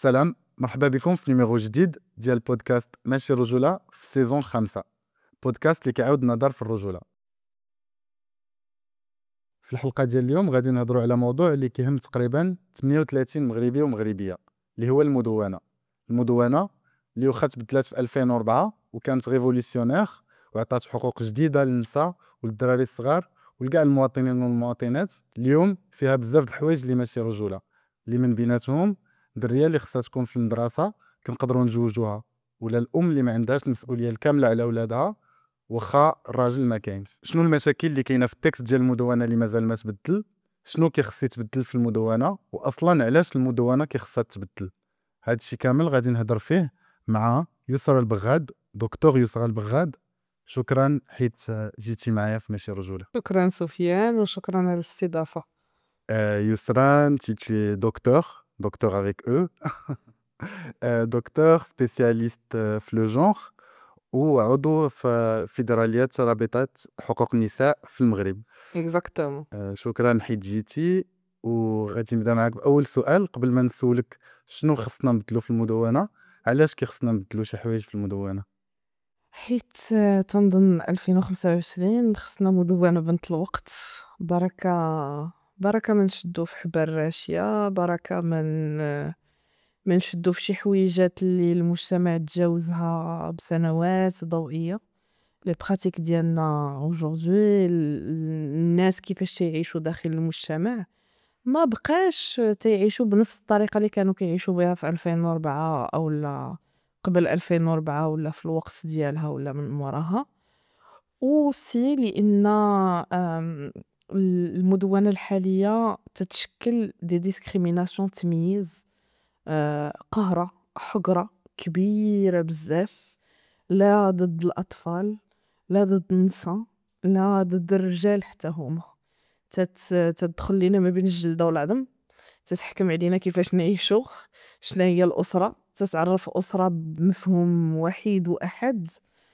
سلام، مرحبا بكم في نيميرو جديد ديال بودكاست ماشي رجولة في سيزون 5. بودكاست اللي كيعاود النظر في الرجولة. في الحلقة ديال اليوم غادي نهضروا على موضوع اللي كيهم تقريبا 38 مغربي ومغربية، اللي هو المدونة. المدونة اللي واخا تبدلات في 2004 وكانت ريفوليسيونير وعطات حقوق جديدة للنساء والدراري الصغار ولكاع المواطنين والمواطنات. اليوم فيها بزاف د الحوايج اللي ماشي رجولة، اللي من بيناتهم الدريه اللي خصها تكون في المدرسة كنقدروا نجوجوها، ولا الام اللي ما عندهاش المسؤوليه الكامله على اولادها واخا الراجل ما كاينش. شنو المشاكل اللي كاينه في التكست ديال المدونه اللي مازال ما تبدل؟ شنو كيخص يتبدل في المدونه؟ واصلا علاش المدونه كيخصها تبدل؟ هادشي كامل غادي نهضر فيه مع يسرى البغاد، دكتور يسرى البغاد. شكرا حيت جيتي معايا في ماشي رجوله. شكرا سفيان وشكرا على الاستضافة. Yousran, tu es docteur avec eux, docteur spécialiste في لو جونغ وعضو في فيدرالية رابطة حقوق النساء في المغرب. اكزاكتومون. شكرا حيت جيتي. وغادي نبدا معاك بأول سؤال قبل ما نسولك شنو خصنا نبدلو في المدونة. علاش كيخصنا نبدلو شي حوايج في المدونة؟ حيت تنظن 2025 خصنا مدونة بنت الوقت. بركة من نشدو في حبال الراشية، بركة من نشدو في شي حويجات اللي المجتمع تجاوزها بسنوات ضوئية. لي براتيك ديالنا اوجوردي، الناس كيفاش تيعيشوا داخل المجتمع ما بقاش تيعيشوا بنفس الطريقة اللي كانوا كيعيشوا بها في 2004 أو لا قبل 2004 ولا في الوقت ديالها ولا من موراها. وسي لأن المدونة الحالية تتشكل دي ديسكريميناسيون، تمييز، قهرة، حقرة كبيرة بزاف، لا ضد الأطفال، لا ضد النساء، لا ضد الرجال حتى هما. تدخل لينا ما بين الجلدة والعظم، تتحكم علينا كيفاش نعيشو، شنا هي الأسرة، تتعرف أسرة بمفهوم وحيد وأحد.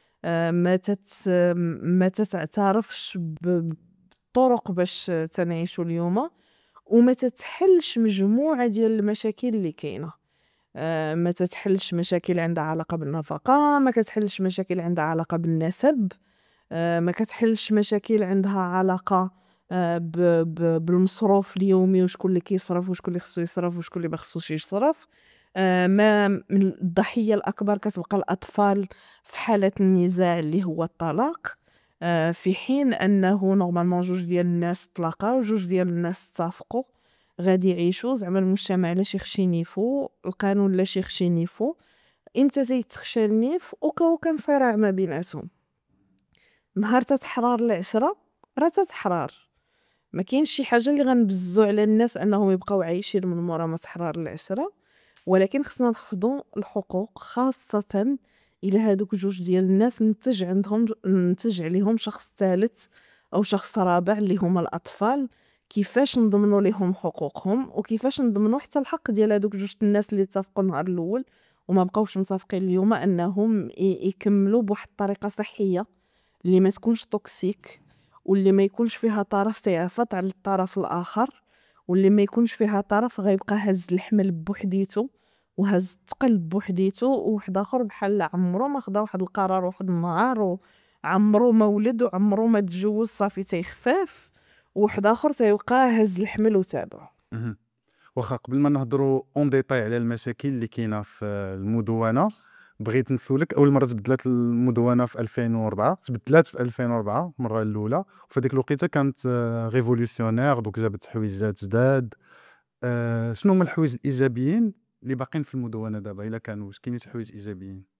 ما تتعرفش بطرق باش تنعيشو اليوم، وما تتحلش مجموعة ديال المشاكل اللي كاينة. ما تتحلش مشاكل عندها علاقة بالنفقة، ما كتحلش مشاكل عندها علاقة بالنسب، ما كتحلش مشاكل عندها علاقة بالمصروف اليومي، وشكون اللي كيصرف وشكون اللي خصو يصرف وشكون اللي ما خصوش يصرف. ما من الضحية الأكبر كتبقى الأطفال في حالة النزاع اللي هو الطلاق. في حين أنه نورمالمون جوج ديال الناس تلاقاو، جوج ديال الناس اتفقوا غادي يعيشوا، زعما المجتمع لا شيخشي نيفو، القانون لا شيخشي نيفو، امتى تيتخشى النيف وكان صراع ما بيناتهم. نهار تتحرار العشرة راه تتحرار، ما كاينش شي حاجه اللي غنبزو على الناس انهم يبقاو عايشين من مورا ما تحرار العشرة. ولكن خصنا نحفظوا الحقوق، خاصه الى هادوك جوج ديال الناس نتج عليهم شخص ثالث او شخص رابع اللي هما الاطفال. كيفاش نضمنوا ليهم حقوقهم، وكيفاش نضمنوا حتى الحق ديال هادوك جوج الناس اللي اتفقوا النهار الاول وما بقاوش متفقين اليوم انهم يكملوا بواحد الطريقه صحيه اللي ما تكونش توكسيك، واللي ما يكونش فيها طرف تيعفط على الطرف الاخر، واللي ما يكونش فيها طرف غيبقى هز الحمل بوحديته وهز الثقل بوحديته، وواحد اخر بحال عمرو ما خدا واحد القرار واحد النهار، وعمرو ما ولد وعمرو ما تجوز، صافي تيخفاف، وواحد اخر تيبقى هز الحمل وتابعه. مهم. واخا قبل ما نهضروا اون ديتاي على المشاكل اللي كاينه في المدونه، بغيت نسولك اول مره تبدلات المدونه في 2004، تبدلات في 2004 المره الاولى، وفي هذيك الوقيته كانت ريفوليسيونير، دوك جابت حويجات جداد. شنو هما الحوايج الايجابيين اللي باقيين في المدونه دابا الا كانوا؟ واش كاينين شي حوايج ايجابيين؟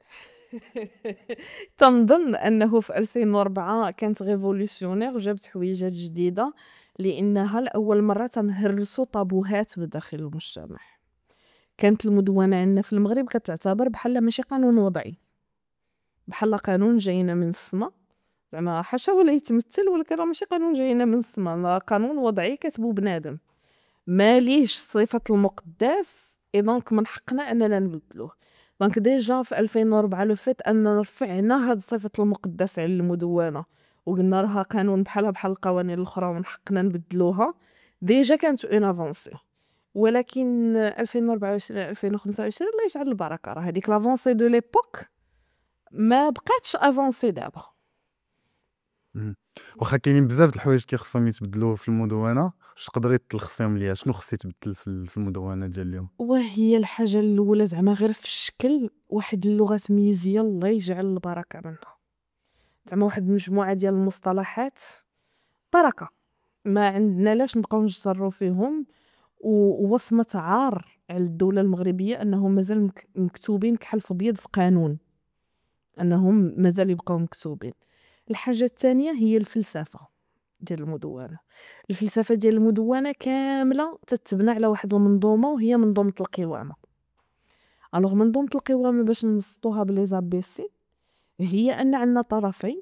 تنظن انه في 2004 كانت ريفولوسيونير وجابت حويجات جديده، لانها لاول مره تنهرسوا طابوهات بداخل المجتمع. كانت المدونه عندنا في المغرب كتعتبر بحال ماشي قانون وضعي، بحال قانون جاينا من السما، زعما حاشا ولا يتمثل، ولكن راه ماشي قانون جاينا من السما، راه قانون وضعي كتبو بنادم ما ليهش صفة المقدس، دونك من حقنا اننا نبدلوه. دونك ديجا في 2004 لو فات اننا رفعنا هاد صفة المقدس على المدونة وقلنا راها قانون بحال القوانين الاخرى ومن حقنا نبدلوها، ديجا كانت اون افونسي. ولكن 2024 2025 الله يجعل البركه، راه هذيك لافونسي دو ليبوك ما بقاتش افونسي دابا. واخا كاينين بزاف د الحوايج كيخصهم يتبدلوا في المدونه، واش تقدري تلخصيهم ليا شنو خص يتبدل في المدونه ديال اليوم؟ وهي الحاجه الاولى زعما غير في الشكل، واحد اللغه تمييزيه الله يجعل البركه منها، زعما واحد المجموعه ديال المصطلحات بركه ما عندنا لاش نبقاو نجروا فيهم، ووصمه عار على الدوله المغربيه انهم مازال مكتوبين كحل في ابيض في قانون، انهم مازال يبقاو مكتوبين. الحاجه الثانيه هي الفلسفه ديال المدونه. الفلسفه ديال المدونه كامله تتبنى على واحد المنظومه، وهي منظومه القوامه. الوغ منظومه القوامه باش نبسطوها بلي زابيسي، هي ان عندنا طرفين،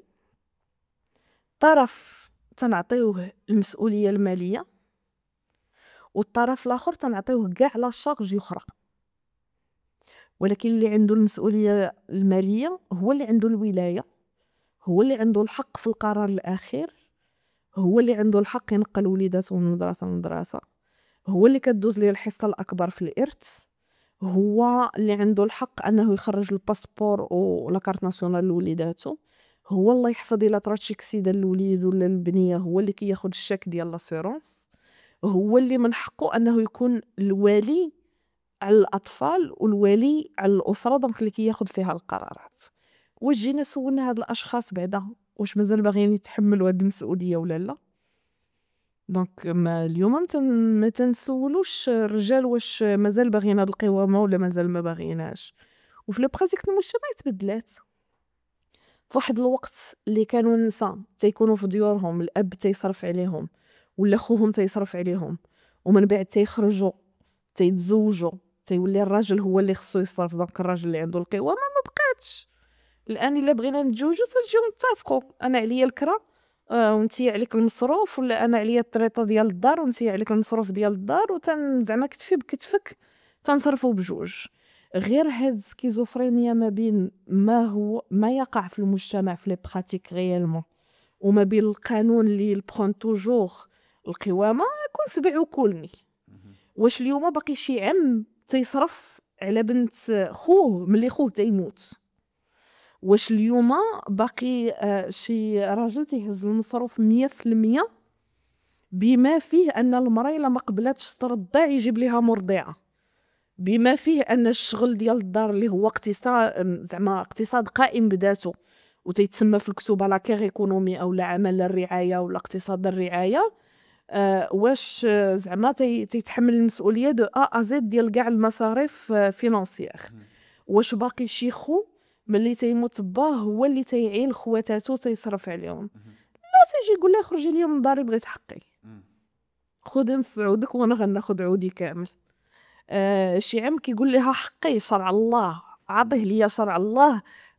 طرف تنعطيوه المسؤوليه الماليه، والطرف الاخر تنعطيوه كاع لا شارج اخرى، ولكن اللي عنده المسؤوليه الماليه هو اللي عنده الولايه، هو اللي عنده الحق في القرار الاخير، هو اللي عنده الحق ينقل وليداته من مدرسه لمدرسه، هو اللي كدوز ليه الحصه الاكبر في الارث، هو اللي عنده الحق انه يخرج الباسبور ولا كارت ناسيونال لوليداته، هو الله يحفظ الا طرات شي كسيده للوليد ولا البنيه هو اللي كياخذ الشك ديال لاسيرونس، هو اللي من حقه انه يكون الوالي على الاطفال والوالي على الاسره، دونك اللي كياخذ فيها القرارات. واش جينا سولنا هاد الاشخاص بعدا واش مازال باغيين يتحملوا هاد المسؤوليه ولا لا؟ دونك ما اليوم ما تنسولوش الرجال واش مازال باغيين هاد القوامه ولا مازال ما باغيينهاش. وفي لو براتيك المجتمع تبدلات، في واحد الوقت اللي كانوا النساء تيكونوا في ديورهم، الاب تيصرف عليهم ولا خوهم تيصرف عليهم، ومن بعد تيخرجوا تيتزوجوا تيولي الراجل هو اللي خصو يصرف، دونك الراجل اللي عنده القوامه ما بقاتش. الان الا بغينا نتزوجوا تنجيو نتفقوا، انا عليا الكرا وانتي عليك المصروف، ولا انا عليا الطريطه ديال الدار وانتي عليك المصروف ديال الدار، زعما كتفي بكتفك تنصرفوا بجوج. غير هاد السكيزوفرينيا ما بين ما يقع في المجتمع في لي براتيك ريالمون، وما بين القانون اللي البرون توجور القوامه، يكون سبع وكلني. واش اليوم باقي شي عم تيصرف على بنت خوه ملي خوه تيموت؟ واش اليوم باقي شي راجل تيهز المصروف 100% بما فيه ان المراه الا ما قبلاتش ترضع يجيب ليها مرضعه، بما فيه ان الشغل ديال الدار اللي هو اقتصاد زعما اقتصاد قائم بذاته وتيتسمى في الكتب لا كير ايكونومي او لا عمل الرعايه ولا اقتصاد الرعايه، واش زعما تيتحمل المسؤوليه دو ا زد ديال كاع المصاريف فينانسيير. واش باقي شي خو ملي تيموت باه هو اللي تيعين خواتاتو تيصرف عليهم؟ لا، تيجي يقول لها خرجي لي من داري بغيت حقي، خذي نص عودك وانا غناخذ عودي كامل. شي عم كيقول لها حقي شرع الله، عطيه ليا شرع الله،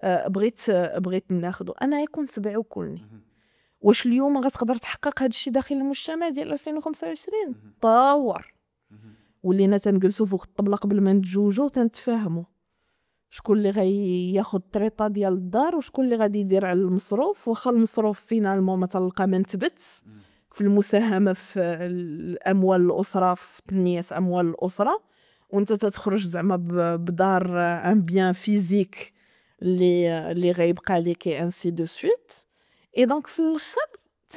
بغيت ناخذه. انا يكون سبع وكلني. واش اليوم غتقدر تحقق هذا الشيء داخل المجتمع ديال 2025؟ طور ولينا تنجلسوا فوق الطبله قبل ما نتزوجوا تنتفاهموا شكون اللي غياخذ الطريطه ديال الدار وشكون اللي غادي يدير على المصروف، واخا المصروف فينالمون ما تلقى ما نتبت في المساهمه في الاموال الاسره، في تنميه اموال الاسره، وانت تتخرج زعما بدار ان بيان فيزيك اللي غيبقى ليك انسي دو سويت. اي دونك في الاخر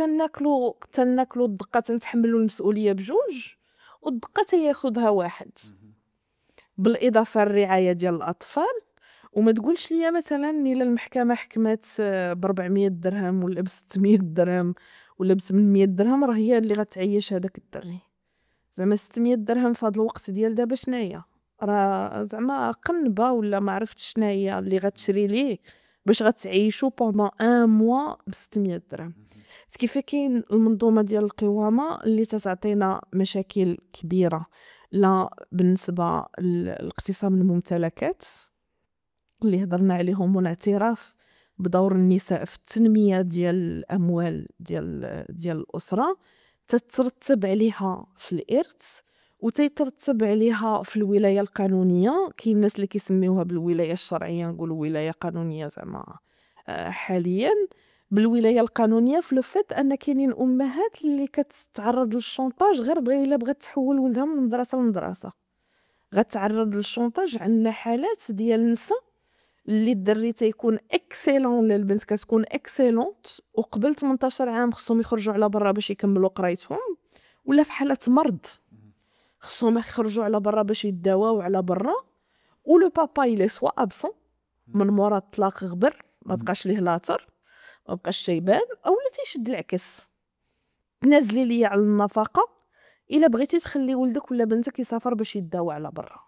تناكلو الدقه، تنتحملوا المسؤوليه بجوج والدقه تياخذها واحد، بالاضافه للرعايه ديال الاطفال. وما تقولش ليا مثلا الا المحكمه حكمات ب 400 درهم ولا ب 600 درهم ولا ب 800 درهم راه هي اللي غتعيش هذاك الدري. زعما 600 درهم في هذا الوقت ديال دابا شناهي؟ راه زعما قنبه ولا ما عرفتش شناهي اللي غتشري ليه باش غتعيشوا بوندون ان موا ب 600 درهم. كيف كاين المنظومه ديال القوامه اللي تتعطينا مشاكل كبيره، لا بالنسبه لاقتسام الممتلكات اللي هضرنا عليهم، والاعتراف بدور النساء في التنميه ديال الاموال ديال الاسره، تترتب عليها في الارث وتيترتب عليها في الولايه القانونيه. كاين الناس اللي كيسميوها بالولايه الشرعيه، نقولوا ولايه قانونيه زعما حاليا. بالولايه القانونيه في لو فيت ان كاينين امهات اللي كتتعرض للشونطاج غير الا بغات تحول ولدها من مدرسه لمدرسه، غتعرض للشونطاج. عندنا حالات ديال النساء اللي الدري تيكون اكسيلون ولا البنت كتكون اكسيلونت وقبل 18 عام خصهم يخرجوا على برا باش يكملوا قرايتهم، ولا في حاله مرض خصهم يخرجوا على برا باش يداواو على برا، ولو بابا يلي سوا ابسون من مورا الطلاق غبر ما بقاش ليه لاطر ما بقاش تيبان، اولا تيشد العكس تنازلي ليا على النفقه الا بغيتي تخلي ولدك ولا بنتك يسافر باش يداوا على برا.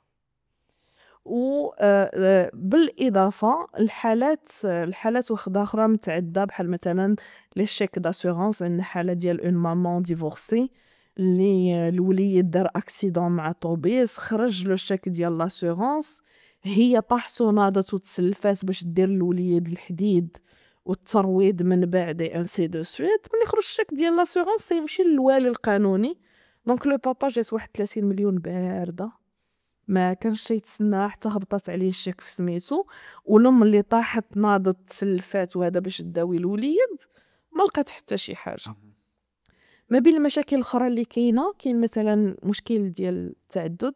و بالاضافه الحالات وحده اخرى متعدده بحال مثلا لي شيك داسورانس. عندنا حاله ديال اون مامون ديفورسي اللي الوليد دار اكسيدون مع طوبيس، خرج لو شيك ديال لاسورانس، هي طاح ناضت وتسلفات باش دير الوليد الحديد والترويض من بعد ان سي دو سويت. ملي خرج الشيك ديال لاسورانس سيمشي للوالي القانوني، دونك لو بابا جات واحد 30 مليون بارده ما كانش تيتسنى حتى هبطات عليه الشيك في سميتو، والام اللي طاحت ناضت تسلفات وهذا باش داوي الوليد ما لقات حتى شي حاجه. ما بين المشاكل الاخرى اللي كاين مثلا مشكل ديال التعدد،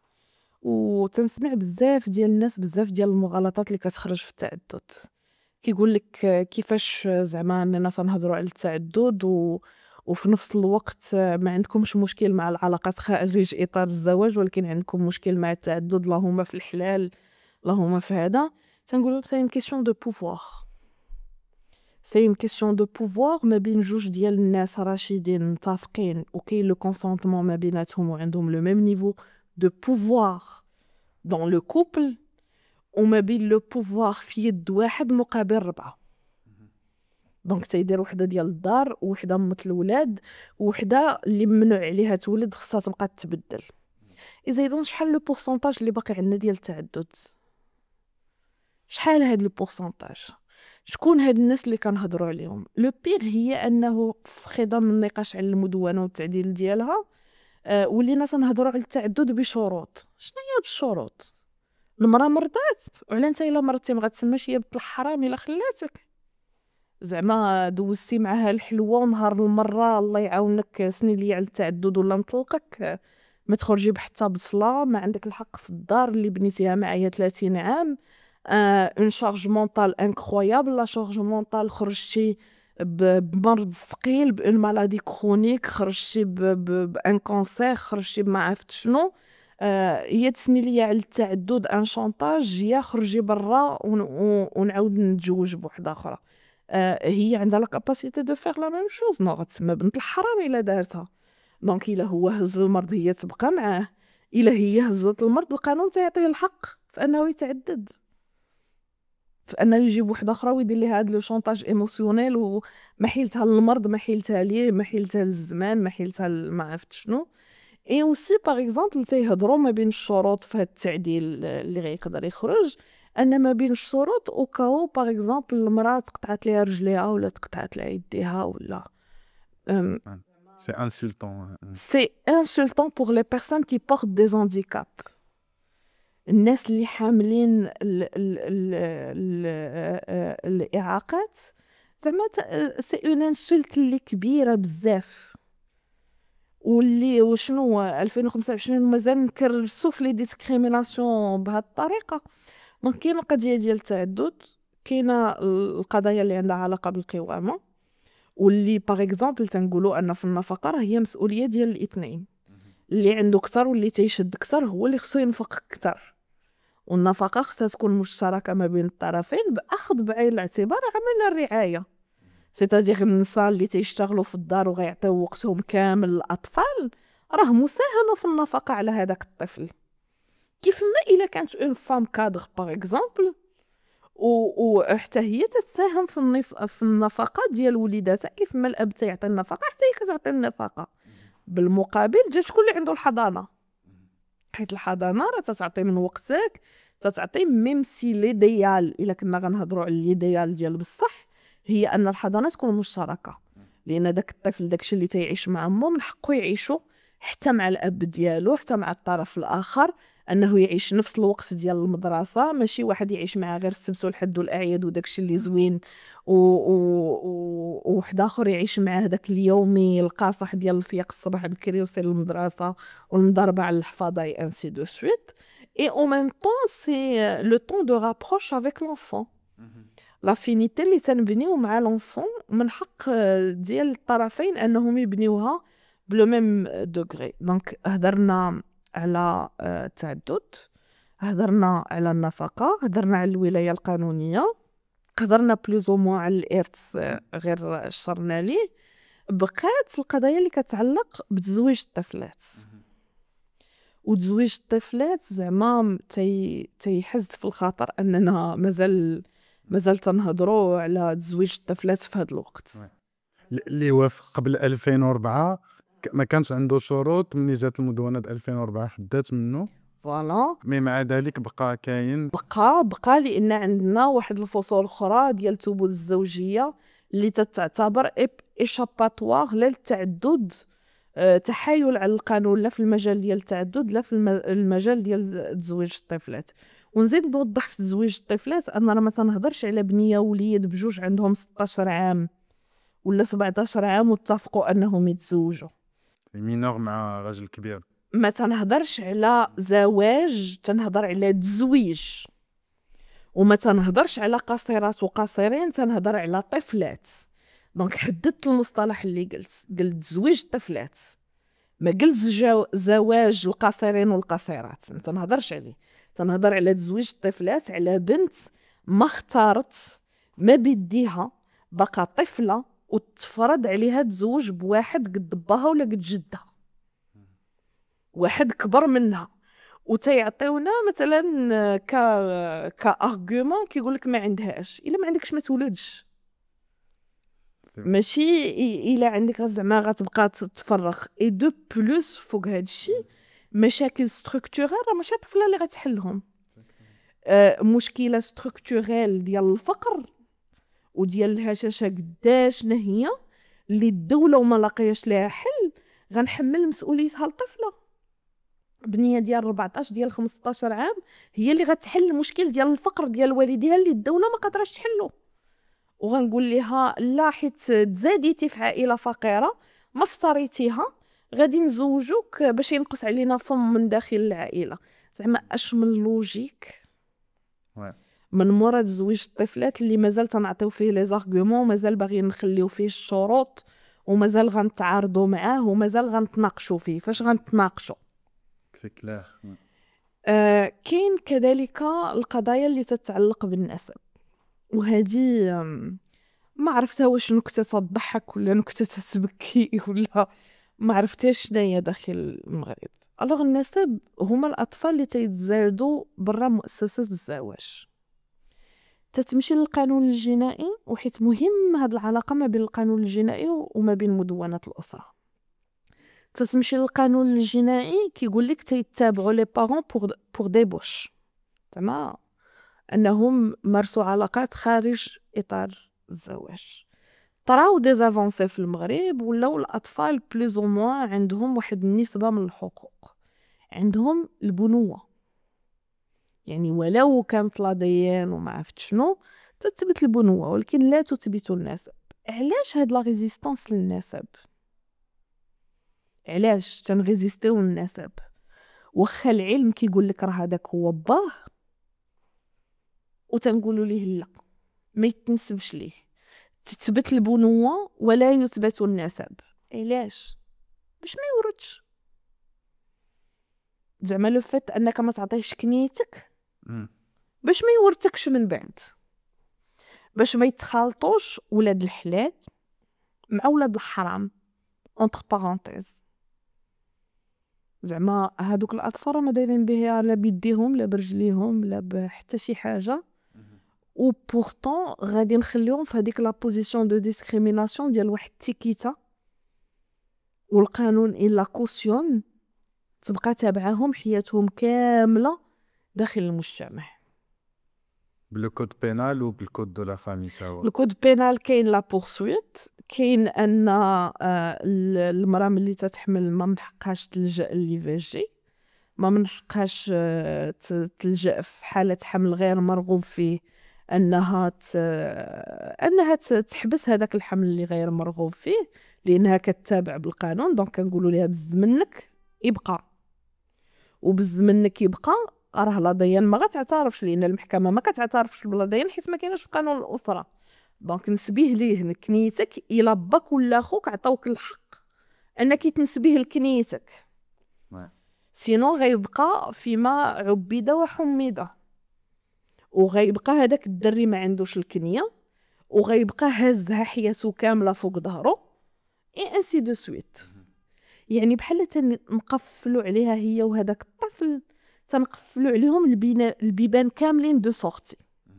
وتنسمع بزاف ديال الناس بزاف ديال المغالطات اللي كتخرج في التعدد. كيقول لك كيفاش زعما اننا تنهضروا على التعدد وفي نفس الوقت ما عندكمش مشكل مع العلاقات خارج اطار الزواج ولكن عندكم مشكل مع التعدد، لا هما في الحلال لا هما في هذا. تنقولوا سي اون كيسيون دو بوفوار، سي اون كيسيون دو بوفوار ما بين جوج ديال الناس راشدين متفقين وكاين لو كونسونطمون ما بيناتهم وعندهم لو ميم نيفو دو بوفوار دون لو كوبل، وما بين لو بوفوار في يد واحد مقابل 4. دونك تيدير وحده ديال الدار وحده مثل الولاد وحده اللي ممنوع عليها تولد خصها تبقى تبدل. يزيدون شحال لو بورسونتاج اللي باقي عندنا ديال التعدد؟ شحال هاد لو بورسونتاج؟ شكون هاد الناس اللي كنهضروا عليهم؟ لو بير هي انه في خضم النقاش على المدونه والتعديل ديالها ولينا تنهضروا على التعدد بشروط. شنو هي بالشروط؟ المراه مرضات وعلى انت الا مرضتي ما غتسماش هي بنت الحرام الا خلاتك، زعما دوزتي معاها الحلوه ونهار المره الله يعاونك سني لي على التعدد ولا نطلقك ما تخرجي بحتى بصله، ما عندك الحق في الدار اللي بنيتيها معايا 30 عام. اون شارج مونطال انكرويابل، لا شارج مونطال خرجتي بمرض ثقيل بان مالادي كرونيك، خرجتي بان كونسير، خرجتي بما عرفت شنو. هي تسني ليا على التعدد ان شونطاج، يا خرجي برا ونعاود نتزوج بوحده اخرى. هي عندها لا كاباسيتي دو فير لا ميم شوز، نو غتسمى بنت الحرام الا دارتها. دونك الا هو هز المرض هي تبقى معاه، الا هي هزت المرض القانون تيعطيه الحق في انه يتعدد، في انه يجيب وحده اخرى ويدير ليها هاد لو شونطاج ايموسيونيل وما حيلتها للمرض ما حيلتها ليه ما حيلتها للزمان ما حيلتها ما عرفت شنو. اي اوسي باغ اكزومبل تيهضروا ما بين الشروط في هاد التعديل اللي غيقدر يخرج، ان ما بين الشروط او كاو باغ اكزومبل المراه تقطعت ليها رجليها ولا تقطعت لها يديها ولا سي انسولتون. سي انسولتون بور لي بيرسون كي بورت دي هانديكاب. الناس اللي حاملين الاعاقات زعما سي اون انسولت اللي كبيره بزاف، واللي وشنو 2025 مازال نكرسوا في لي ديسكريميناسيون بهذه الطريقه. دونك كاين القضيه ديال التعدد، كاينه القضايا اللي عندها علاقه بالقوامه، واللي باغ اكزومبل تنقولوا ان في النفقه راه هي مسؤوليه ديال الاثنين، اللي عنده كثر واللي تيشد كثر هو اللي خصو ينفق كثر، والنفقه خصها تكون مشتركه ما بين الطرفين باخذ بعين الاعتبار عمل الرعايه. سيتادير النساء اللي تيشتغلوا في الدار وغيعطيو وقتهم كامل للاطفال راه مساهمه في النفقه على هذاك الطفل. كيف ما الا كانت اون فام كادر باغ اكزومبل وحتى هي تساهم في النفقه ديال وليداتها، كيف ما الاب تيعطي النفقه حتى هي كتعطي النفقه. بالمقابل جات شكون اللي عنده الحضانه، حيت الحضانه راه تتعطي من وقتك، تتعطي ميم سي ليديال الا كنا غنهضروا على ليديال ديال بصح هي ان الحضانه تكون مشتركه، لان داك الطفل داكشي اللي تيعيش مع امه من حقه يعيشو حتى مع الاب ديالو حتى مع الطرف الاخر انه يعيش نفس الوقت ديال المدرسه، ماشي واحد يعيش معاه غير السبت والحد والاعياد وداكشي اللي زوين، وواحد اخر يعيش معاه داك اليومي القاصح ديال الفياق الصباح بكري ويوصل للمدرسه والمضاربه على الحفاضه اي انسي دو سويت. اي او ميم طون سي لو طون دو رابروش افيك لونفون، لافينيتي اللي تنبنيو مع لونفون من حق ديال الطرفين انهم يبنيوها بلو ميم دوغري. دونك هضرنا على التعدد، هضرنا على النفقه، هضرنا على الولايه القانونيه، هضرنا بلوز او موان على الارث غير شرنا ليه. بقات القضايا اللي كتعلق بتزويج الطفلات. وتزويج الطفلات زعما تيحز في الخاطر اننا مازال تنهضروا على تزويج الطفلات في هذا الوقت. اللي وافق قبل 2004 ما كانش عنده شروط، ملي جات المدونه 2004 حدات منه. فوالا مي مع ذلك بقى كاين بقى لان عندنا واحد الفصول اخرى ديال الثبوت الزوجيه اللي تعتبر ايشاباتوار للتعدد، تحايل على القانون لا في المجال ديال التعدد لا في المجال ديال تزويج الطفلات. ونزيد نوضح في تزويج الطفلات ان راه ما تنهضرش على بنيه وليد بجوج عندهم 16 عام ولا 17 عام واتفقوا انهم يتزوجوا. مينور مع راجل كبير. ما تنهضرش على زواج، تنهضر على تزويج. وما تنهضرش على قصيرات وقصيرين، تنهضر على طفلات. دونك حددت المصطلح اللي قلت زويج طفلات، ما قلت زواج القصيرين والقصيرات، ما تنهضرش عليه. تنهضر على تزويج الطفلات، على بنت ما اختارت ما بيديها بقى طفله وتفرض عليها تزوج بواحد قد باها ولا قد جدها، واحد كبر منها. وتيعطيونا مثلا كارغومون كيقول لك ما عندهاش. الا ما عندكش ما تولدش، ماشي الا عندك زعما غتبقى تفرخ. اي دو بلوس فوق هذا الشيء مشاكل ستركتورال راه ماشي طفله اللي غتحلهم. مشكله ستركتورال ديال الفقر وديال الهشاشه قداش هي اللي الدوله وما لاقياش لها حل غنحمل مسؤوليتها الطفله. بنيه ديال 14 ديال 15 عام هي اللي غتحل المشكل ديال الفقر ديال والديها اللي الدوله ما قادراش تحلو. وغنقول ليها لا، حيت تزاديتي في عائله فقيره ما فطريتيها غادي نزوجوك باش ينقص علينا فم من داخل العائله. زعما اش من لوجيك من مورا تزويج الطفلات اللي مازال تنعطيو فيه لي زارغومون، مازال باغيين نخليو فيه الشروط، ومازال غنتعارضوا معاه، ومازال غنتناقشوا فيه. فاش غنتناقشوا كاين كذلك القضايا اللي تتعلق بالنسب. وهذه ما عرفتها واش نكته تضحك ولا نكته تبكي ولا ما عرفتهاش شناهي داخل المغرب. الوغ النسب هما الاطفال اللي تيتزادوا برا مؤسسه الزواج. تتمشي للقانون الجنائي، وحيت مهم هاد العلاقه ما بين القانون الجنائي وما بين مدونه الاسره. تتمشي للقانون الجنائي كيقول لك تيتابعوا لي بارون بور ديبوش، زعما انهم مارسوا علاقات خارج اطار الزواج. طراو دي زافونسي في المغرب، ولاو الاطفال بلوز او موان عندهم واحد النسبه من الحقوق، عندهم البنوه. يعني ولو كانت لا ديان وما عرفت شنو تثبت البنوه، ولكن لا تثبت النسب. علاش هاد لا ريزيستانس للنسب؟ علاش تنغيزيستيو النسب واخا العلم كيقول لك راه هذاك هو باه، وتنقولوا ليه لا ما يتنسبش ليه؟ تثبت البنوه ولا يثبت النسب. علاش؟ باش ما يوردش. زعما لو فات انك ما تعطيهش كنيتك باش ما يورثكش من بعد، باش ما يتخالطوش ولاد الحلال مع ولاد الحرام اونتر بارونتيز. زعما هادوك الاطفال ما دايرين بها لا بيديهم لا برجليهم لا بحتى شي حاجه، و بورطون غادي نخليهم في هذيك لا بوزيسيون دو ديسكريميناسيون ديال واحد التيكيتا، والقانون الا كوسيون تبقى تابعهم حياتهم كامله داخل المجتمع. بالكود بينال وبالكود دو لا فامي تاعو. الكود بينال كاين لا بورسويت، كاين ان المراه ملي تتحمل ما من حقهاش تلجا لي في جي، ما منحقهاش تلجأ في حالة حمل غير مرغوب فيه انها تحبس هذاك الحمل اللي غير مرغوب فيه، لانها كتتابع بالقانون. دونك كنقولوا لها بز منك يبقى، وبز منك يبقى راه لا ضيان ما غتعترفش، لان المحكمه ما كتعترفش بلا ضيان حيت ما كايناش في قانون الاسره. دونك نسبيه ليه كنيتك الا باك ولا خوك عطاوك الحق انك تنسبيه لكنيتك، سينو غيبقى فيما عبد وحمد، وغيبقى هذاك الدري ما عندوش الكنيه، وغيبقى هازها حياته كامله فوق ظهره اي انسي دو سويت. يعني بحال تنقفلوا عليها هي وهذاك الطفل، تنقفلوا عليهم البيبان كاملين دو سورتي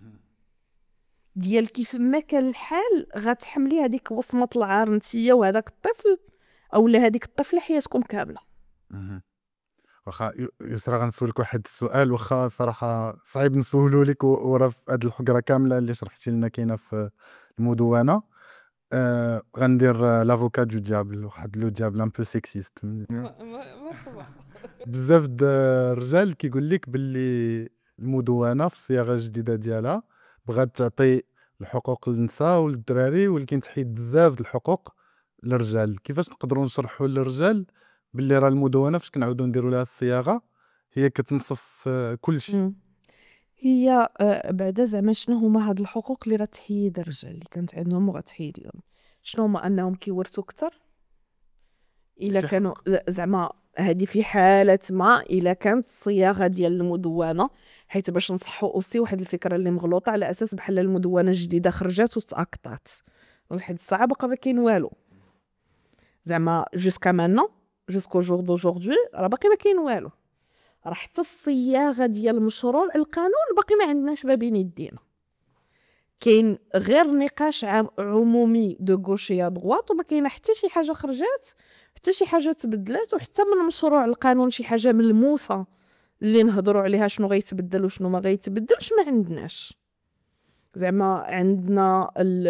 ديال كيف ما كان الحال غتحملي هذيك وصمه العار نتيا وهذاك الطفل اولا هذيك الطفله حياتكم كامله. واخا يسرا غنسولك واحد السؤال، واخا صراحه صعيب نسولو لك ورا في هاد الحقره كامله اللي شرحتي لنا كاينه في المدونه. غندير لافوكا دو ديابل، واحد لو ديابل ان بو سيكسيست. مرحبا. بزاف د الرجال كيقول لك باللي المدونه في الصياغه الجديده ديالها بغات تعطي الحقوق للنساء وللدراري، ولكن تحيد بزاف د الحقوق للرجال. كيفاش نقدروا نشرحوا للرجال باللي راه المدونه فاش كنعاودوا نديروا لها الصياغه هي كتنصف كل شيء؟ هي بعدا زعما شنو هما هاد الحقوق اللي راه تحيد الرجال اللي كانت عندهم وغتحيد لهم؟ شنو هما؟ انهم كيورثوا اكثر الا شي كانوا زعما هذه في حاله ما الا كانت الصياغه ديال المدونه، حيت باش نصحوا اوسي واحد الفكره اللي مغلوطه على اساس بحال المدونه الجديده خرجت وتاكطات لحد الساعه باقا ما كاين والو، زعما جوسكا مانون جوسكو جور دوجوردي راه باقي ما كاين والو، راه حتى الصياغه ديال مشروع القانون باقي ما عندناش ما بين يدينا. كاين غير نقاش عمومي دو غوشي يا دغوات، وما كاينه حتى شي حاجه خرجات، حتى شي حاجه تبدلات، وحتى من مشروع القانون شي حاجه ملموسه اللي نهضروا عليها شنو غيتبدل وشنو ما غيتبدلش ما عندناش. زعما عندنا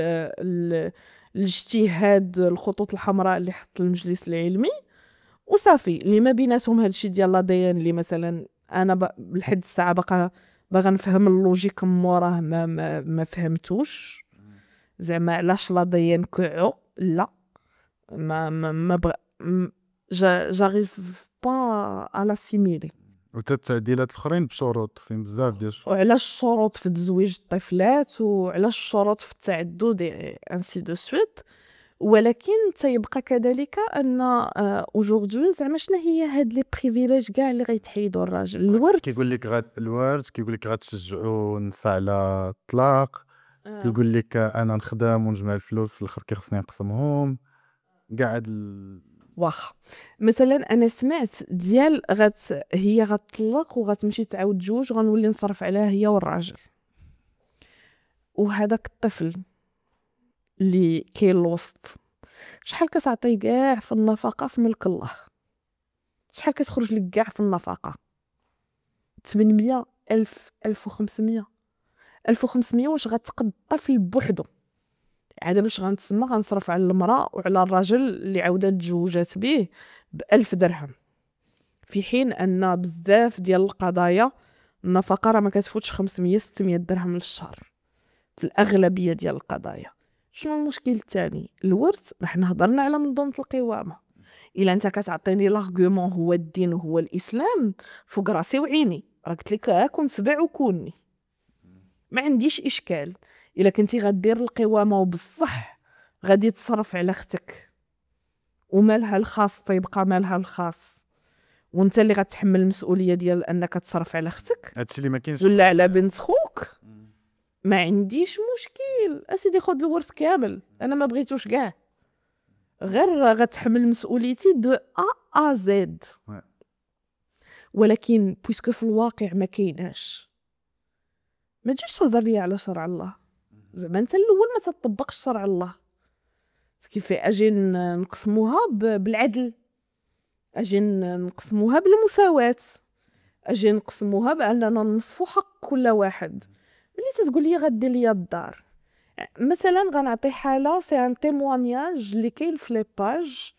الاجتهاد الخطوط الحمراء اللي حط المجلس العلمي وصافي، اللي ما بيناتهم هادشي ديال لا ديان اللي مثلا انا لحد الساعه باغا نفهم اللوجيك موراه ما فهمتوش. زعما علاش لا ديان كعو لا ما بغ... جاريف با على سيميلي. وتا التعديلات الاخرين بشروط، فين بزاف ديال الشروط، وعلاش الشروط في تزويج الطفلات، وعلاش الشروط في التعدد انسي دو سويت. ولكن تيبقى كذلك ان اوجوردي زعما شنو هي هاد لي بريفيليج كاع اللي غيتحيدوا الراجل؟ الورث كيقول لك الورث، كيقول لك غتشجعوا النساء على الطلاق، كيقول لك انا نخدم ونجمع الفلوس في الاخر كيخصني نقسمهم كاع هاد واخا مثلا انا سمعت ديال هي غتطلق وغتمشي تعاود تجوج وغنولي نصرف عليها هي والراجل، وهذاك الطفل اللي كاين الوسط شحال كتعطي كاع في النفقه في ملك الله؟ شحال كتخرج لك كاع في النفقه؟ 800 1000 1500 1500 واش غتقد الطفل بوحدو؟ عاد باش غنتسمى غنصرف على المراه وعلى الراجل اللي عاوده تزوجات به ب1000 درهم، في حين ان بزاف ديال القضايا النفقه راه ما كتفوتش 500 600 درهم للشهر في الاغلبيه ديال القضايا. شنو المشكل الثاني؟ الورث. حنا هضرنا على منظومه القوامه، الا انت كتعطيني لاغومون هو الدين وهو الاسلام فوق راسي وعيني، راه قلت لك كون سبع وكوني ما عنديش اشكال. الا كنتي غدير القوامه وبالصح غادي تصرف على اختك ومالها الخاص تيبقى مالها الخاص، وانت اللي غتحمل المسؤوليه ديال انك تصرف على اختك هادشي اللي ما كاينش ولا على بنت خوك، ما عنديش مشكل اسيدي خذ الورث كامل انا ما بغيتوش كاع، غير غتحمل مسؤوليتي دو ا زد. ولكن بويسكو في الواقع ما كايناش، ما تجيش تهضر لي على شرع الله. زعما انت الاول ما تطبقش شرع الله، كيف اجي نقسموها بالعدل، اجي نقسموها بالمساواة، اجي نقسموها باننا نصفوا حق كل واحد. ملي تتقول لي غدير ليا الدار مثلا، غنعطي حاله سي ان تيموانياج اللي كاين في لي باج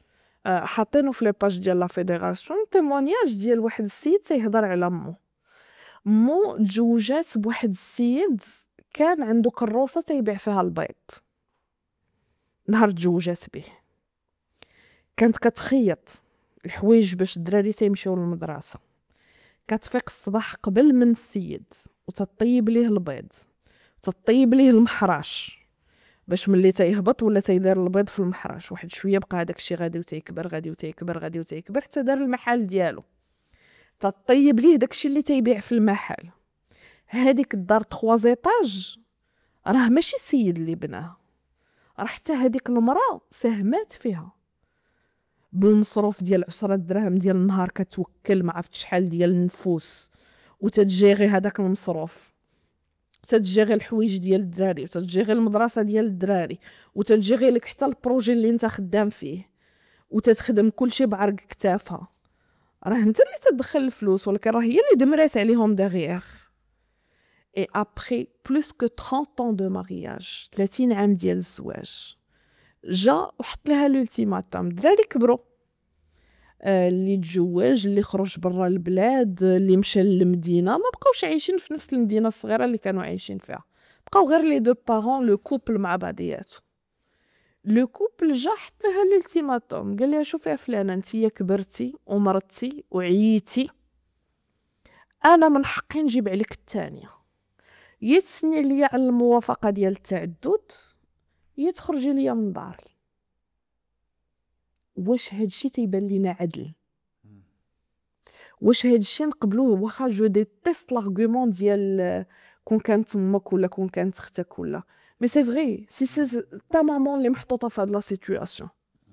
حاطينه في لي باج ديال لا فيدراسيون تيمونياج ديال واحد السيد تيهضر على مو تزوجات بواحد السيد كان عنده كروسه تيبيع فيها البيض. نهار تزوجات به كانت كتخيط الحوايج باش الدراري تيمشيو للمدرسه، كتفيق الصباح قبل من السيد وتطيب ليه البيض وتطيب ليه المحراش باش ملي تيهبط ولا تيدير البيض في المحراش واحد شويه بقى هذاك الشيء غادي وتيكبر غادي وتيكبر غادي وتيكبر حتى دار المحل ديالو، تطيب ليه داكشي اللي تيبيع في المحل. هذيك الدار 3 زيطاج راه ماشي السيد اللي بناها، راه حتى هذيك المراه ساهمات فيها بالمصروف ديال 10 دراهم ديال النهار، كتوكل ما عرفت شحال ديال النفوس وتتجيغي هذاك المصروف وتتجيغي الحوايج ديال الدراري وتتجيغي المدرسه ديال الدراري وتتجيغي لك حتى البروجي اللي انت خدام فيه وتتخدم كلشي بعرق كتافها. راه انت اللي تدخل الفلوس ولكن راه هي اللي دمرات عليهم دغيغ. اي ابري بلوس كو 30 ans دو مارياج 30 عام ديال الزواج جا وحط لها لولتيماتوم. الدراري كبروا، اللي تزوج اللي خرج برا البلاد اللي مشى للمدينه ما بقاوش عايشين في نفس المدينه الصغيره اللي كانوا عايشين فيها، بقاو غير لي دو بارون لو كوبل مع بعضياتو. لو كوبل جا حط لها لولتيماتوم قال لها شوفي يا فلانه انتيا كبرتي ومرضتي وعييتي، انا من حقي نجيب عليك الثانيه، يا تسني ليا على الموافقه ديال التعدد يا تخرجي ليا من داري. واش هادشي تيبان لينا عدل؟ واش هادشي نقبلوه؟ واخا جو ديتيست لارغومون ديال كون كانت امك ولا كون كانت اختك ولا مي سي فري سي تا مامون اللي محطوطه في هاد لا سيتوياسيون،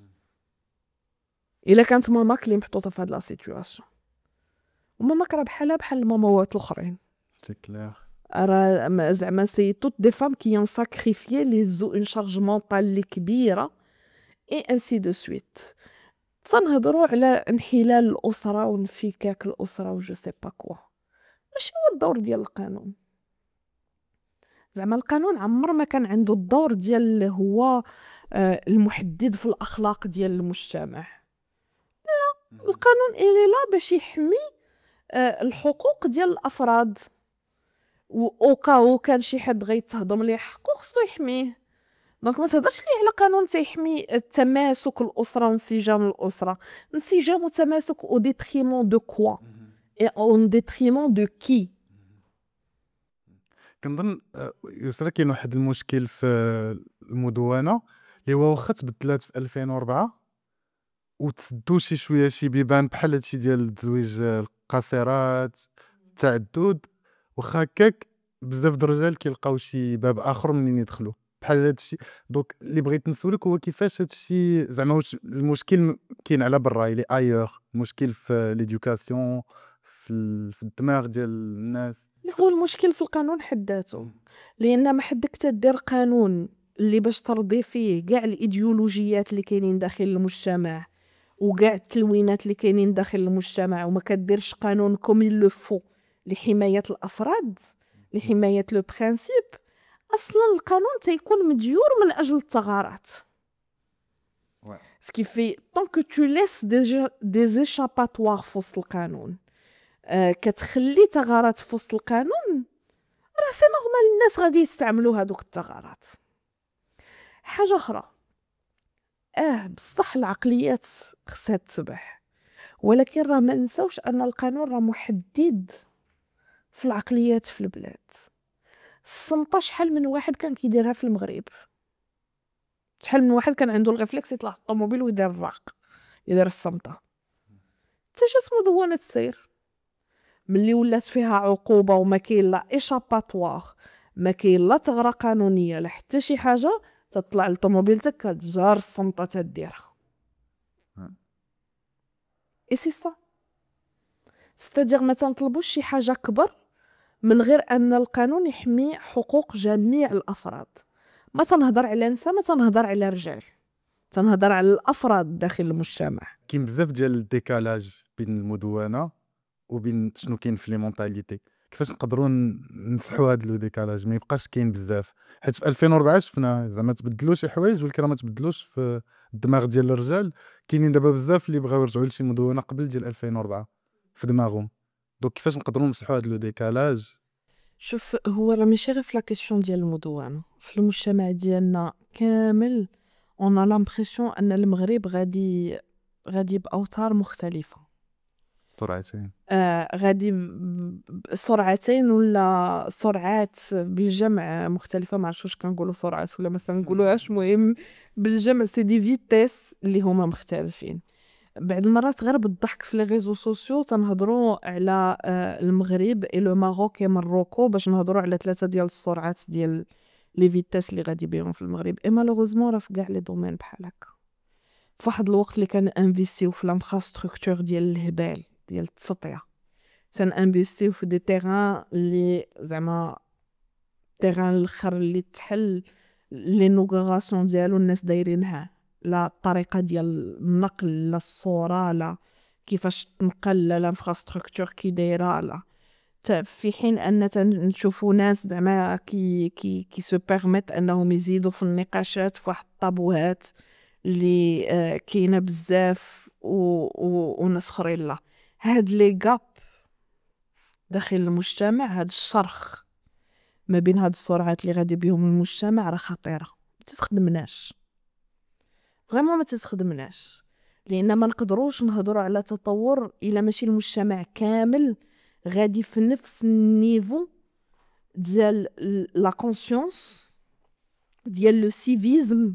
الا كانت ماماك اللي محطوطه في هاد لا سيتوياسيون وماماك راه بحالها بحال الماماوات الاخرين سي كلير. راه زعما سي توت دي فام كي ان ساكريفيي لي زو اون شارج مونطال لي كبيره اي انسي دو سويت. تنهضروا على انحلال الاسره وانفكاك الاسره وجو سي با كوا، ماشي هو الدور ديال القانون. زعما القانون عمر ما كان عنده الدور ديال هو المحدد في الاخلاق ديال المجتمع. القانون إلي لا باش يحمي الحقوق ديال الافراد، و كان شي حد غيتهضم ليه حقه خصو يحميه. دونك ما تهضرش لي على قانون تيحمي التماسك الاسره وانسجام الاسره. انسجام وتماسك او ديتريمون دو كوا اي اون ديتريمون دو كي. كنظن يسرا كاين واحد المشكل في المدونة اللي هو واخا تبدلات في 2004 وتسدو شي شويه شي بيبان بحال هادشي ديال التزويج القاصرات التعدد، واخا هكاك بزاف د الرجال كيلقاو شي باب اخر منين يدخلوا بحال هادشي. دونك اللي بغيت نسولك هو كيفاش هادشي زعما واش المشكل كاين على برا الى ايور، المشكل في ليدوكاسيون في الدماغ ديال الناس. هو المشكل في القانون حد ذاته، لان ما حدك تدير قانون اللي باش ترضي فيه كاع الايديولوجيات اللي كاينين داخل المجتمع وكاع التلوينات اللي كاينين داخل المجتمع، وما كديرش قانون كوم لو فو لحمايه الافراد لحمايه لو برينسيپ. اصلا القانون تيكون مديور من اجل الثغرات. سكي في طونك تو ليس دي زيشاباتوار في وسط القانون، كتخلي ثغرات في وسط القانون، راه سي نورمال الناس غادي يستعملوا هذوك الثغرات. حاجه اخرى، بصح العقليات خصها تسبح، ولكن راه ما نساوش ان القانون راه محدد في العقليات في البلاد. السمطه شحال من واحد كان كيديرها في المغرب، شحال من واحد كان عنده الريفلكس يطلع الطوموبيل ويدير الراق يدير السمطه. حتى جات مدونه السير ملي ولات فيها عقوبه وما كاين لا ايشاباتوار، ما كاين لا ثغره قانونيه لا حتى شي حاجه، تطلع لطوموبيلتك كتجار السمطه تديرها. اي سي سا ستادير ما تنطلبوش شي حاجه كبر من غير ان القانون يحمي حقوق جميع الافراد. ما تنهضر على نساء، ما تنهضر على رجال، تنهضر على الافراد داخل المجتمع. كاين بزاف ديال الديكالاج بين المدونة وبين شنو كاين في لي مونطاليتي. كيفاش نقدروا نفحوا هذا لو ديكالاج ما يبقاش كاين بزاف، حيت في 2004 شفنا زعما تبدلوا شي حوايج ولكن راه ما تبدلوش في الدماغ ديال الرجال. كاينين دابا بزاف اللي بغاو يرجعوا لشي مدونه قبل ديال 2004 في دماغهم. دونك كيفاش نقدروا نمسحوا هذا لو ديكالاج؟ شوف هو راه ماشي غير في لا كيسيون ديال المدونة، في المجتمع ديالنا كامل on a l'impression أن المغرب غادي بأوتار مختلفة. سرعتين. غادي سرعتين ولا سرعات بالجمع مختلفة، ما عرفتش واش كنقولوا سرعات ولا ما كنقولوهاش، المهم بالجمع سي دي فيتيس اللي هما مختلفين. بعض المرات غير بالضحك في لي ريزو سوسيو تنهضروا على المغرب اي لو ماروك اي ماروكو باش نهضروا على 3 ديال السرعات ديال لي فيتاس اللي غادي بهم في المغرب. اي مالوغوزمون راه في كاع لي دومين بحال هكا. فواحد الوقت اللي كان انفيستيو في الانفراستركتور ديال الهبال ديال التسطيع، انفيستيو في دي تيران اللي زعما تيران الاخر اللي تحل لي نوغاسيون ديالو الناس دايرينها، لا الطريقه ديال النقل لا الصوره لا كيفاش تنقل لا الانفراستركتور كي دايره لا في حين ان نشوفوا ناس زعما كي سو بيرميت انهم يزيدوا في النقاشات في واحد الطابوهات اللي كاينه بزاف وناس اخرين لا. هاد لي غاب داخل المجتمع، هاد الشرخ ما بين هاد السرعات اللي غادي بهم المجتمع راه خطيره، ما تستخدمناش فريمون، ما تستخدمناش، لان ما نقدروش نهضروا على تطور الا ماشي المجتمع كامل غادي في نفس النيفو ديال لا كونسيونس ديال لو سيفيزم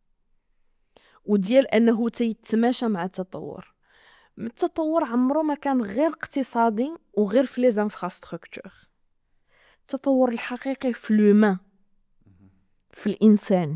وديال انه تيتماشى مع التطور. التطور عمره ما كان غير اقتصادي وغير في لي انفراستركتور. التطور الحقيقي في لومان، في الانسان.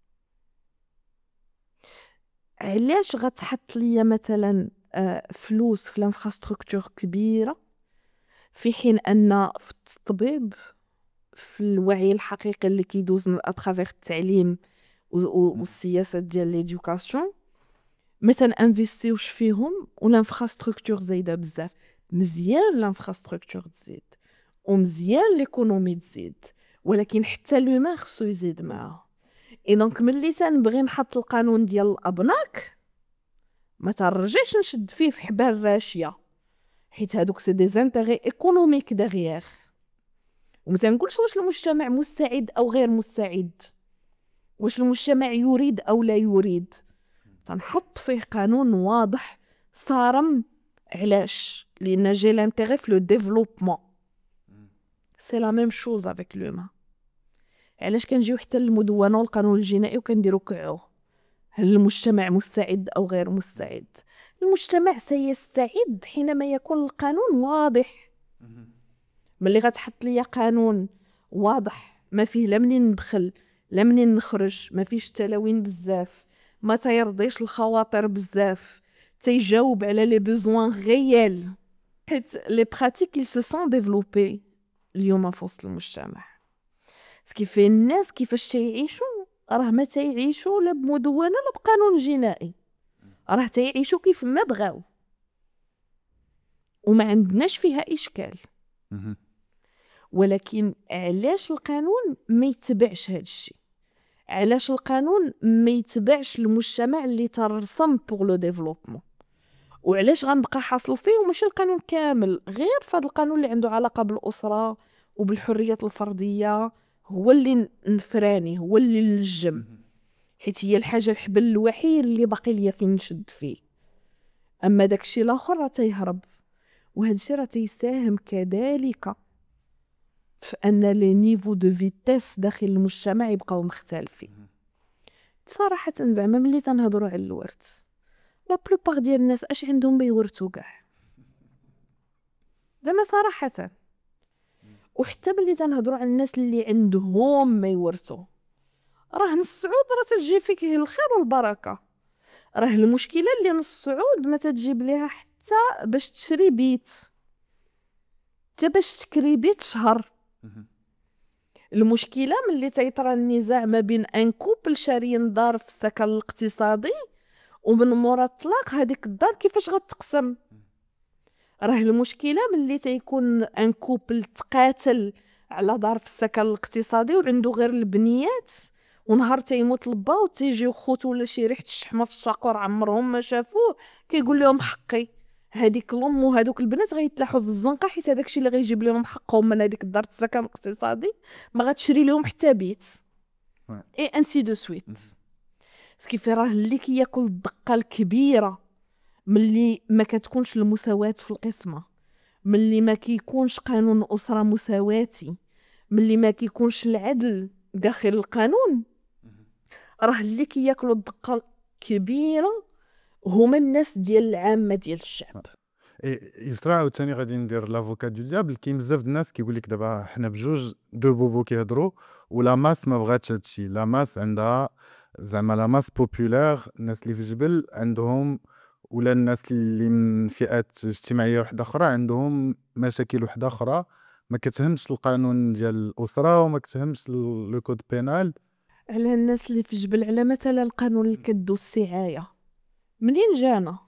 علاش غتحط ليا مثلا فلوس في الانفراستركتور كبيره في حين ان في التطبيب في الوعي الحقيقي اللي كيدوز من اترافير التعليم والسياسات ديال ليدوكاسيون ما تنانفيستيوش فيهم والانفراستركتور زايده بزاف. مزيان الانفراستركتور تزيد ومزيان ليكونومي تزيد، ولكن حتى لومان خصو يزيد معاه. اي دونك ملي تنبغي نحط القانون ديال الابناك ما ترجعش نشد فيه في حبال راشيه، حيت هادوك سي دي زانتيغي ايكونوميك دغيغ، وما تنقولش واش المجتمع مستعد او غير مستعد، واش المجتمع يريد او لا يريد. تنحط فيه قانون واضح صارم. علاش؟ لان جي لانتيغي في لو ديفلوبمون. سي لا ميم شوز افيك لومان. علاش كنجيو حتى للمدونه والقانون الجنائي وكنديرو كعوه؟ هل المجتمع مستعد او غير مستعد؟ المجتمع سيستعد حينما يكون القانون واضح. ملي غتحط ليا قانون واضح ما فيه لا منين ندخل لا منين نخرج، ما فيش تلاوين بزاف، ما تيرضيش الخواطر بزاف، تيجاوب على لي بوزوان غيال، حيت لي براتيك ils se sont développés اليوم في وسط المجتمع. سكيفي الناس كيفاش تيعيشوا راه ما تيعيشوا لا بمدونه لا بقانون جنائي، راه تيعيشوا كيف ما بغاو وما عندناش فيها اشكال. ولكن علاش القانون ما يتبعش هذا الشيء؟ علاش القانون ما يتبعش المجتمع اللي ترسم بوغ لو ديفلوبمون؟ وعلاش غنبقى حاصل فيه وماشي القانون كامل، غير فهاد القانون اللي عنده علاقه بالاسره وبالحريات الفرديه هو اللي نفراني، هو اللي نلجم، حيت هي الحاجه الحبل الوحيد اللي باقي ليا فين نشد فيه. اما داكشي الاخر راه تيهرب، وهذا الشيء راه تيساهم كذلك في ان لي نيفو دو فيتيس داخل المجتمع يبقاو مختلفين. صراحه زعما ملي تنهضروا على الورث لا بلوبار ديال الناس اش عندهم بيورثوا كاع، زعما صراحه. وحتى ملي تنهضروا على الناس اللي عندهم ما يورثوا راه نص السعود راه تجي فيه الخير والبركه. راه المشكله اللي نص السعود ما تجيب ليها حتى باش تشري بيت، حتى باش تكري بيت شهر. المشكله ملي تيطرى النزاع ما بين ان كوبل شاريين دار في السكن الاقتصادي ومن مورا الطلاق هذيك الدار كيفاش غتقسم؟ راه المشكله ملي تيكون ان كوبل تقاتل على ظرف السكن الاقتصادي وعنده غير البنيات، ونهار تيموت البا وتيجيو خوت ولا شي ريحه الشحمه في الشاقور عمرهم ما شافوه، كيقول لهم حقي. هذيك الام وهذوك البنات غيتلاحوا في الزنقه، حيت هذاك الشيء اللي غيجيب لهم حقهم من هذيك دار السكن الاقتصادي ما غتشري لهم حتى بيت. اي انسي دو سويت. سكيفي راه اللي كياكل الدقه الكبيره ملي ما كتكونش المساواة في القسمة، ملي ما كيكونش قانون أسرة مساواتي، ملي ما كيكونش العدل داخل القانون، راه اللي كياكلوا الدقة الكبيرة هما الناس ديال العامة ديال الشعب. يسرا عاوتاني غادي ندير لافوكا دو ديابل. كاين بزاف د الناس كيقول لك دابا حنا بجوج دو بوبو كيهضروا ولا ماس ما بغاتش هادشي. لا ماس عندها زعما لا ماس بوبولير، الناس اللي في الجبل عندهم، ولا الناس اللي من فئات اجتماعيه واحده اخرى عندهم مشاكل واحده اخرى، ما كتهمش القانون ديال الاسره وما كتهمش لو كود بينال. على الناس اللي في الجبل، على مثلا القانون اللي كدو السعاية منين جانا؟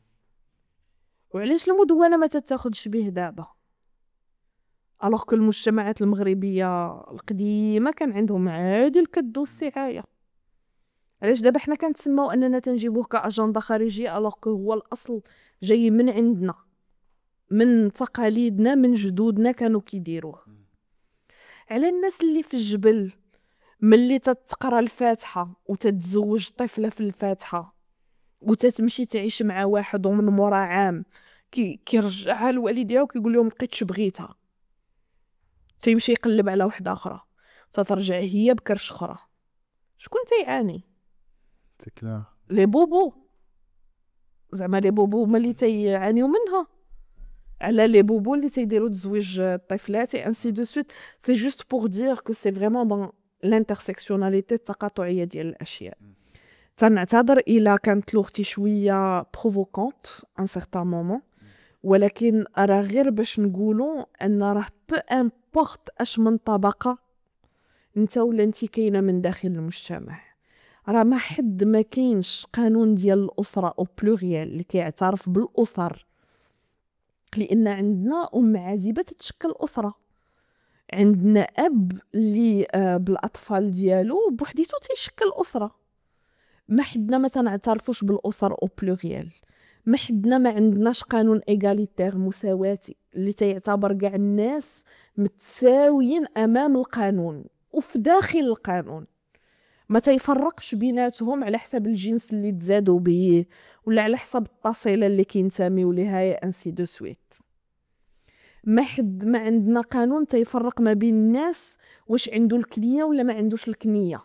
وعلاش المدونة ما تتاخدش به دابا؟ الوغ كو المجتمعات المغربية القديمة كان عندهم عادي الكدو السعاية. علاش دابا حنا كنتسماو اننا تنجيبوه كاجنده خارجيه الوغ كو هو الاصل جاي من عندنا، من تقاليدنا، من جدودنا كانوا كيديروه. على الناس اللي في الجبل ملي تتقرا الفاتحه وتتزوج طفله في الفاتحه وتتمشي تعيش مع واحد ومن مورا عام كيرجعها لوالديها وكيقول لهم لقيتش بغيتها، تيمشي يقلب على واحده اخرى تترجع هي بكرش اخرى، شكون تيعاني؟ تكلا لي بوبو. زعما لي بوبو هما اللي تيعانيو منها، على لي بوبو اللي تيديروا تزويج الطفلات اي انسي دو سويت. سي جوست بور دير كو سي فريمون دون لانترسيكسيوناليتي، التقاطعيه ديال الاشياء. تنعتذر الا كانت لغتي شويه بروفوكونت ان سيغتان مومون، ولكن راه غير باش نقولوا ان راه بو امبورط اش من طبقه انت ولا انت كاينه من داخل المجتمع، راه ما حد ما كاينش قانون ديال الاسره او بلوريال اللي كيعترف بالاسر، لان عندنا ام عازبه تتشكل اسره، عندنا اب اللي بالاطفال ديالو بوحديتو تيشكل اسره. ما حدنا ما تنعترفوش بالاسر او بلوريال، ما حدنا ما عندناش قانون ايغاليتير مساواتي اللي تيعتبر كاع الناس متساويين امام القانون وفي داخل القانون، ما تيفرقش بيناتهم على حسب الجنس اللي تزادوا به ولا على حسب التصيله اللي كينتميو ليها انسي دو سويت. ما حد ما عندنا قانون تيفرق ما بين الناس واش عنده الكنيه ولا ما عندوش الكنيه،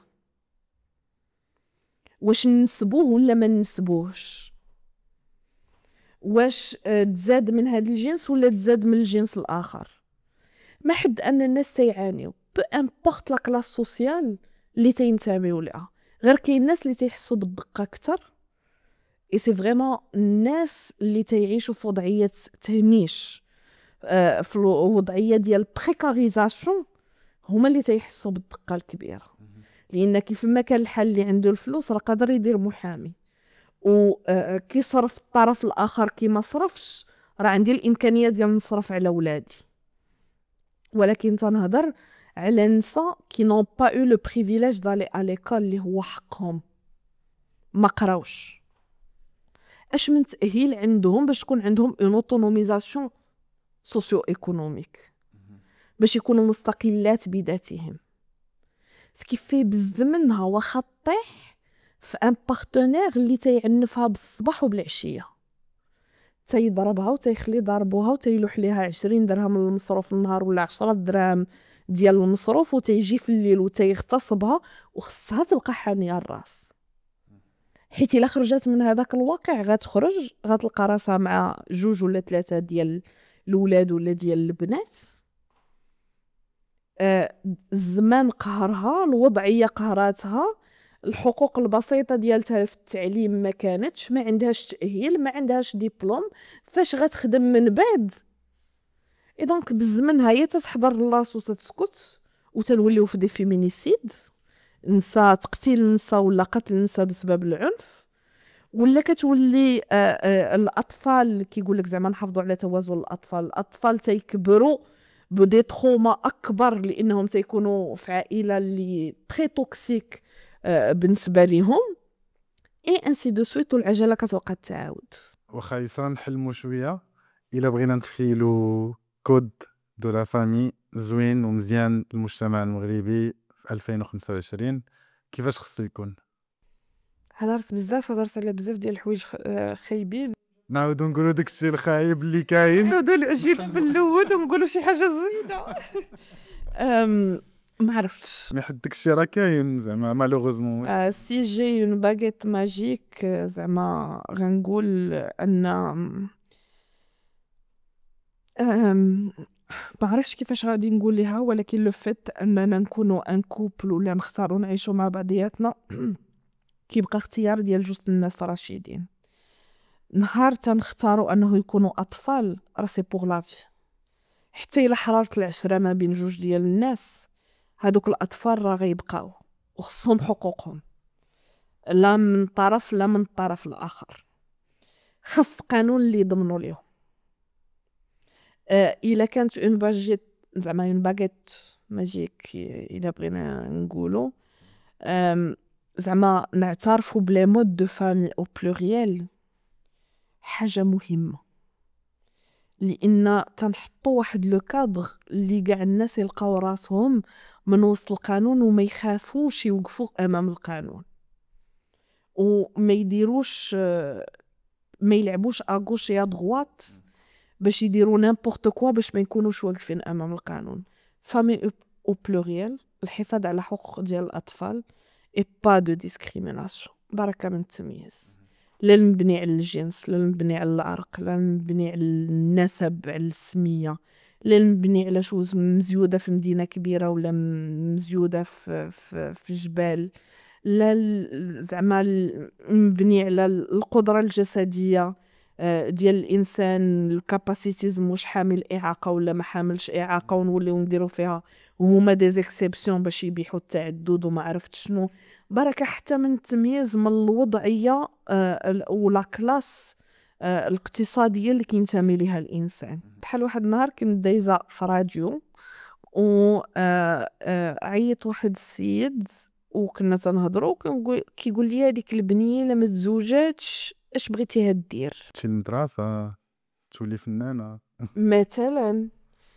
واش نسبوه ولا ما نسبوهش، واش تزاد من هذا الجنس ولا تزاد من الجنس الاخر. ما حد ان الناس تيعانيو بو امبورط لا كلاس سوسيال اللي تينتميو لها، غير كاين الناس اللي تيحسوا بالدقه اكثر اي سي فريمون الناس اللي تيعيشوا في وضعيه تهميش، في الوضعيه ديال بريكاريزاسيون، هما اللي تيحسوا بالدقه الكبيره. لان كيف ما كان الحال اللي عنده الفلوس راه قادر يدير محامي، و كيصرف الطرف الاخر كي ما صرفش راه عندي الامكانيه ديال نصرف على ولادي. ولكن تنهضر على نساء كي نون با او لو بريفيليج دالي ا ليكول اللي هو حقهم، ما قراوش، اش من تاهيل عندهم باش تكون عندهم اون اوتونوميزاسيون سوسيو ايكونوميك، باش يكونوا مستقلات بذاتهم. سكيفي بالزمنها واخا طيح في ان بارتنير اللي تيعنفها بالصباح وبالعشيه، تيضربها وتيخلي ضربوها وتيلوح ليها 20 درهم المصروف النهار ولا 10 دراهم ديال المصروف، وتيجي في الليل وتيغتصبها وخصها تبقى حانيه الراس، حيت الا خرجت من هذاك الواقع غتخرج غتلقى راسها مع 2 ولا 3 ديال الولاد ولا ديال البنات. الزمان قهرها، الوضعيه قهراتها، الحقوق البسيطه ديالتها في التعليم ما كانتش، ما عندهاش تاهيل، ما عندهاش ديبلوم، فاش غتخدم من بعد؟ اي دونك بالزمن هي تتحضر الراس وتتسكت وتنوليو في دي فيمينيسيد، نساء تقتيل نساء ولا قتل نساء بسبب العنف، ولا كتولي الاطفال كيقول لك زعما نحافظوا على توازن الاطفال تيكبروا بدي تروما اكبر لانهم تيكونوا في عائله اللي تري توكسيك بالنسبه لهم اي انسي دو سويت والعجله كتبقى تعاود. واخا يسرا نحلمو شويه الا بغينا نتخيلوا كود دو لا فامي زوين ومزيان للمجتمع المغربي في 2025 كيفاش خصو يكون؟ هضرت على بزاف ديال الحوايج خايبين. نعاودو نقولوا داكشي الخايب اللي كاين. نعاودو نجي بالاول ونقولوا شي حاجه زوينه. ما عرفتش. مي حد داكشي راه كاين زعما مالوغوزمون. سي جي اون باغيت ماجيك زعما غنقول ان ما عرفتش كيفاش غادي نقول ليها، ولكن لو فيت اننا نكونوا ان كوبل ولا نختاروا نعيشوا مع بعضياتنا كيبقى اختيار ديال جوج الناس راشدين. نهار تنختاروا انه يكونوا اطفال راه سي بوغ لافي، حتى الى حراره العشره ما بين جوج ديال الناس هادوك الاطفال راه غيبقاو وخصهم حقوقهم، لا من طرف لا من الطرف الاخر. خص قانون اللي يضمنوا ليهم. الا كانت اون باجيت زعما اون باغيت ماجيك الا بغينا نقولوا زعما نعترفوا بلي مود دو فامي او بلوريال حاجه مهمه، لان تنحطوا واحد لو كادر اللي كاع الناس يلقاو راسهم من وسط القانون وما يخافوش يوقفوا امام القانون وما يديروش ما يلعبوش اغوش يا دغوات باش يديروا نيمبورط كوا باش ما يكونوش واقفين امام القانون. فامي او بلوريال، الحفاظ على حقوق ديال الاطفال اي با دو ديسكريميناسيون، بركه من التمييز، لا المبني على الجنس لا المبني على العرق لا المبني على النسب على السميه لا المبني على شو مزيوده في مدينه كبيره ولا مزيوده في جبال، لا زعما مبني على القدره الجسديه ديال الانسان، الكاباسيتيزم واش حامل اعاقه ولا ما حاملش اعاقه ونوليو نديرو فيها هما دي زيكسيبسيون باش يبيحوا التعدد وما عرفت شنو. بركه حتى من التمييز من الوضعيه ولا كلاس الاقتصاديه اللي كينتمي ليها الانسان. بحال واحد النهار كنت دايزه في راديو و عيط واحد السيد وكنا تنهضروا كيقول لي هذيك البنيه الا ما تزوجاتش اش بغيتيها دير؟ تمشي للمدرسه تولي فنانه مثلا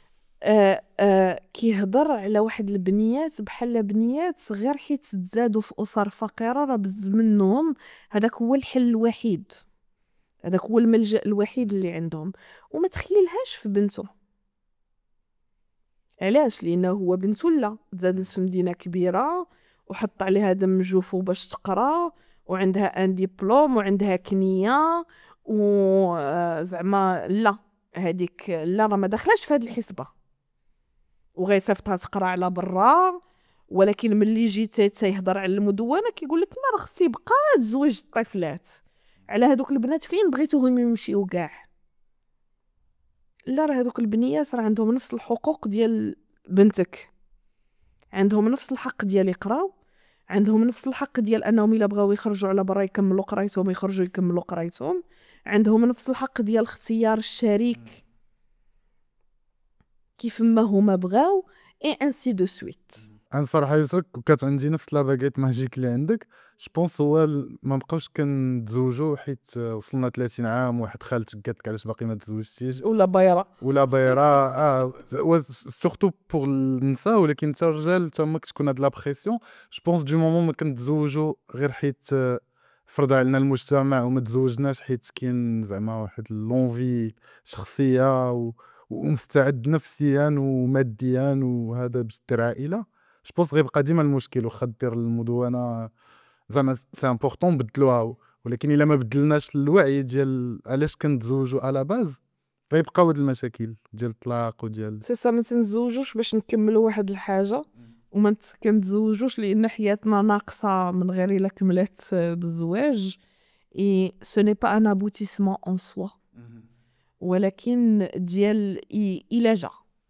كيهضر على واحد البنيات بحال بنيات غير حيت تزادوا في اسر فقيره راه بزز منهم هذاك هو الحل الوحيد، هذاك هو الملجأ الوحيد اللي عندهم، وما تخليلهاش في بنته. علاش؟ لانه هو بنته لا تزادت في مدينه كبيره وحط عليها دم جوفو باش تقرا وعندها ان ديبلوم وعندها كنيه وزعما لا هذيك لا راه ما داخلاش في هذه الحسبه وغيصيفطها تقرا على برا. ولكن ملي جيت تيهضر على المدونه كيقول لك لا راه خص يبقى تزوج الطفلات. على هذوك البنات فين بغيتوهم يمشيو كاع؟ لا راه هذوك البنيات راه عندهم نفس الحقوق ديال بنتك، عندهم نفس الحق ديال يقراو، عندهم نفس الحق ديال انهم الا بغاو يخرجوا على برا يكملوا قرايتهم يخرجوا يكملوا قرايتهم، عندهم نفس الحق ديال اختيار الشريك كيف ما هما بغاو اي انسي دو سويت. انا صراحه يسرك كانت عندي نفس لا باغيت ماجيك اللي عندك. جوبونس هو ما بقاوش كنتزوجوا حيت وصلنا 30 عام واحد خالتك قالت لك علاش باقي ما تزوجتيش ولا بايره ولا بايره سورتو بوغ النساء. ولكن حتى الرجال حتى هما كتكون هاد لا بريسيون. جوبونس دو مومون ما كنتزوجوا غير حيت فرض علينا المجتمع وما تزوجناش حيت كاين زعما واحد لونفي شخصيه ومستعد نفسيا وماديا وهذا باش دير عائله. جوبونس غيبقى ديما المشكل واخا دير المدونه زعما سي امبورطون بدلوها. ولكن الا ما بدلناش الوعي ديال علاش كنتزوجوا على باز غيبقاو هاد المشاكل ديال الطلاق وديال سي سا. ما تنزوجوش باش نكملوا واحد الحاجه وما كنتزوجوش لان حياتنا ناقصه من غير الا كملات بالزواج. اي سو ني با ان ابوتيسمون ان سوا، ولكن ديال الى جا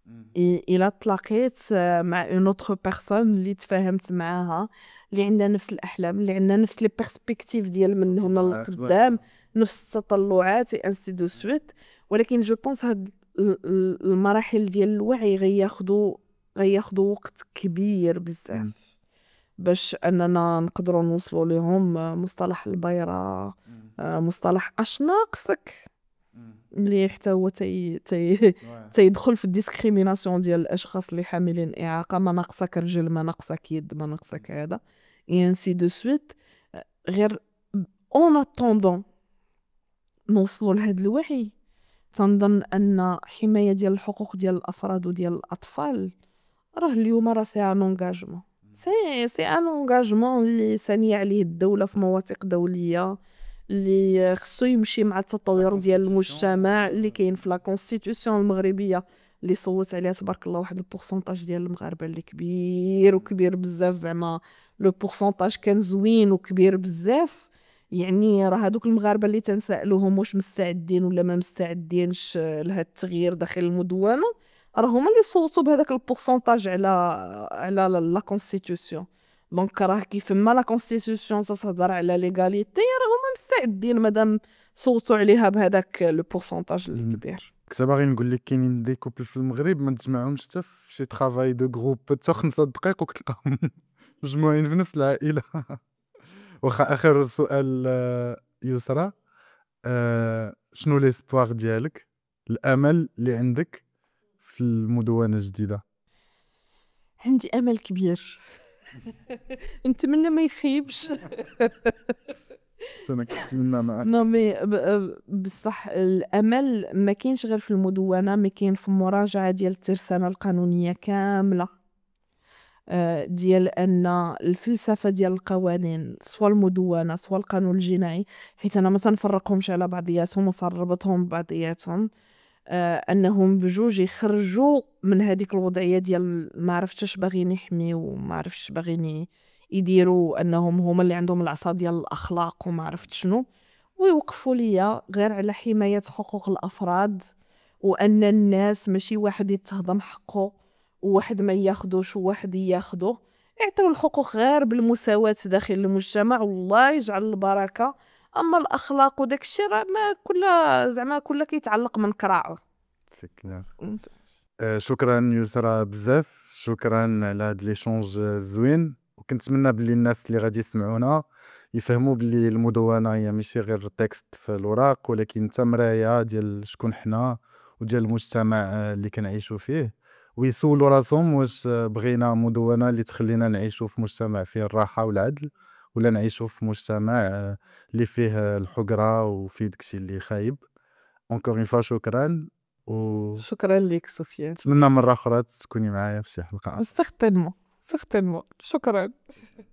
الا تلاقيت مع اون اوتر بيرسون اللي تفاهمت معاها، اللي عندها نفس الاحلام، اللي عندها نفس لي بيرسبكتيف ديال من هنا للقدام، نفس التطلعات انسي دو سويت. ولكن جو بونس هاد المراحل ديال الوعي غياخدو وقت كبير بزاف باش اننا نقدروا نوصلوا لهم. مصطلح البيرة، مصطلح اش ناقصك، اللي حتى هو تيدخل في الديسكريميناسيون ديال الاشخاص اللي حاملين اعاقه. ما ناقصك رجل، ما ناقصك يد، ما ناقصك هذا اي انسي دو سويت. غير اون اتوندون نوصلوا لهذا الوعي، تنظن ان حمايه ديال الحقوق ديال الافراد وديال الاطفال راه اليوم راه سي ان انغاجمون، سي ان انغاجمون اللي ثانيه عليه الدوله في مواثيق دوليه، اللي خصو يمشي مع التطور ديال المجتمع اللي كاين في لا كونستيتيوسيون المغربيه، اللي صوت عليها تبارك الله واحد البورسونتاج ديال المغاربه اللي كبير وكبير بزاف. زعما لو بورسونتاج كان زوين وكبير بزاف. يعني راه هادوك المغاربه اللي تنسالوهم واش مستعدين ولا ما مستعدينش لهذا التغيير داخل المدونه، راه هما اللي صوتوا بهذاك البورسونتاج على لا كونستيتيوسيون. دونك راه كيف ما لا كونستيتيوسيون تهضر على ليغاليتي، راه هما مستعدين مادام صوتوا عليها بهذاك لو بورسونتاج الكبير. كنت باغي نقول لك كاينين دي كوبل في المغرب ما تجمعهمش حتى في شي ترافاي دو جروب حتى 5 دقائق وكتلقاهم مجموعين في نفس العائله. واخا اخر سؤال يسرى، شنو ليسبوار ديالك، الامل اللي عندك في المدونه الجديده؟ عندي امل كبير نتمنى ما يخيبش. انا كنتمنى معك. نو مي بصح الامل ما كاينش غير في المدونه، ما كاين في مراجعه ديال الترسانه القانونيه كامله، ديال ان الفلسفه ديال القوانين سواء المدونه سواء القانون الجنائي، حيت انا ما تنفرقهمش على بعضياتهم وتنربطهم ببعضياتهم، انهم بجوج يخرجوا من هذيك الوضعيه ديال ما عرفتش اش باغيين يحميو وما عرفتش باغيين يديروا، انهم هما اللي عندهم العصا ديال الاخلاق وما عرفت شنو، ويوقفوا ليا غير على حمايه حقوق الافراد، وان الناس ماشي واحد يتهضم حقه وواحد ما ياخدوش وواحد ياخدو. يعطيو الحقوق غير بالمساواة داخل المجتمع والله يجعل البركة. اما الاخلاق وداك الشيء راه ما كل كيتعلق من كراعه. سي كلير. شكرا يسرى بزاف، شكرا على هاد ليشونج زوين، وكنتمنى باللي الناس اللي غادي يسمعونا يفهموا باللي المدونه هي ماشي غير تكست في الوراق، ولكن حتى مرايه ديال شكون حنا وديال المجتمع اللي كنعيشوا فيه، ويسولوا راسهم واش بغينا مدونه اللي تخلينا نعيشوا في مجتمع فيه الراحه والعدل، ولا نعيشوا في مجتمع اللي فيه الحقره وفيه داكشي اللي خايب. اونكور اون فوا شكرا، شكرا لك سفيان. ونتمنى مره اخرى تكوني معايا في شي حلقه. سيغتينمون شكرا.